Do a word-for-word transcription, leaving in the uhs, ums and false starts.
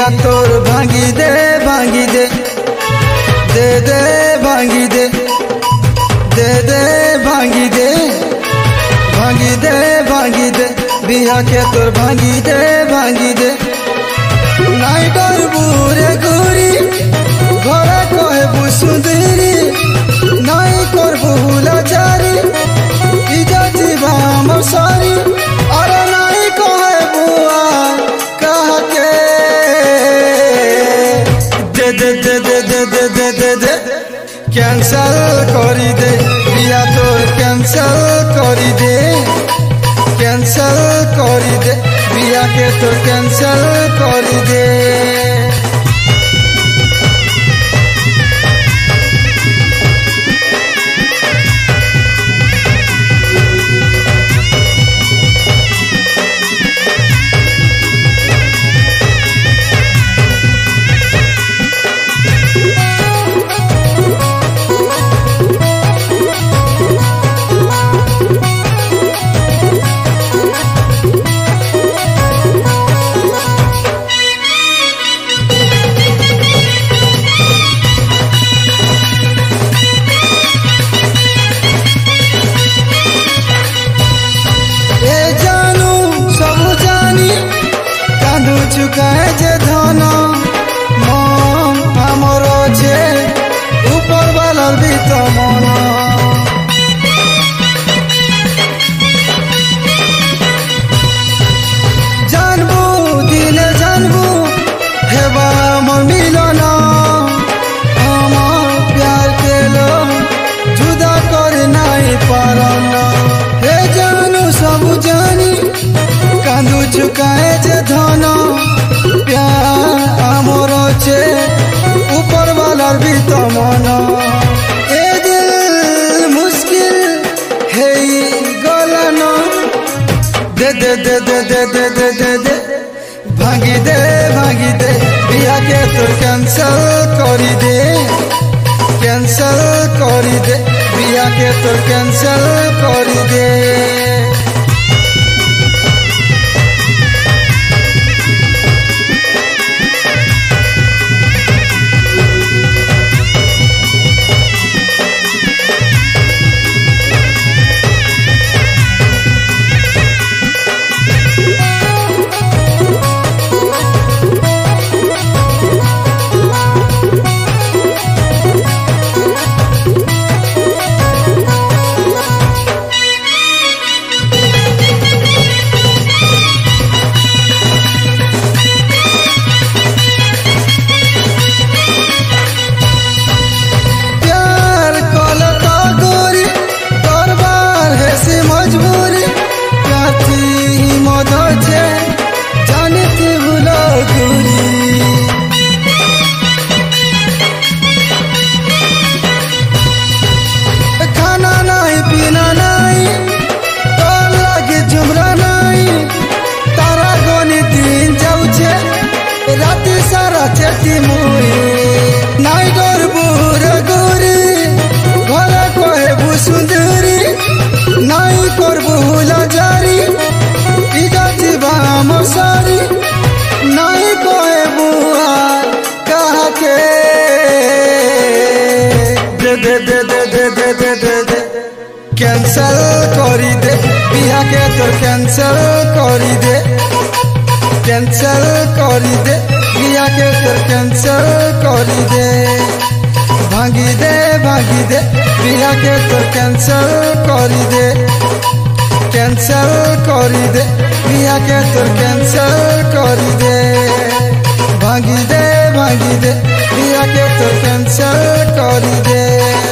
बिया तोर भांगी दे भांगी दे दे दे भांगी दे दे दे भांगी दे भांगी दे भांगी दे बिया के तोर भांगी दे भांगी दे नाई डरबू रे गोरी घरे कहबू सुंदरी नाई करबू लाचारी इजा जीवा हमर सारी अरे नाई कहबू कह के दे दे दे दे दे दे दे दे दे कैंसल करी दे बिया तोर कैंसल करी दे कैंसल करी दे बिया के तोर कैंसल करी दे चुकाए जे धन मन आमर छे ऊपर वालार भी तो मन जानबू दिले जानबू हेबा मोर मिलन आमर प्यार के लो जुदा कर नाई पारन हे जानू सब जानी कांदू चुकाए जे धन प्यार आमर छे ऊपर वालार भी तो मन ए दिल मुश्किल है गलन दे दे दे दे दे दे दे दे दे भांगी दे भांगी दे बिया के तोर कैंसल करी दे कैंसल करी दे बिया के तोर कैंसल करी दे राती सारा चेती मुई नाई डरबू रे गोरी घरे कहबू सुंदरी नाई करबू लाचारी इजा जीवा हमर सारी नाई कहबू कह के दे दे दे दे दे दे दे दे दे कैंसल करी दे बिया के तोर कैंसल करी दे कैंसल करी दे बिया के तोर कैंसल करी दे भांगी दे भांगी दे बिया के तोर कैंसल करी दे कैंसल करी दे बिया के तोर कैंसल करी दे भांगी दे भांगी दे बिया के तोर कैंसल करी दे।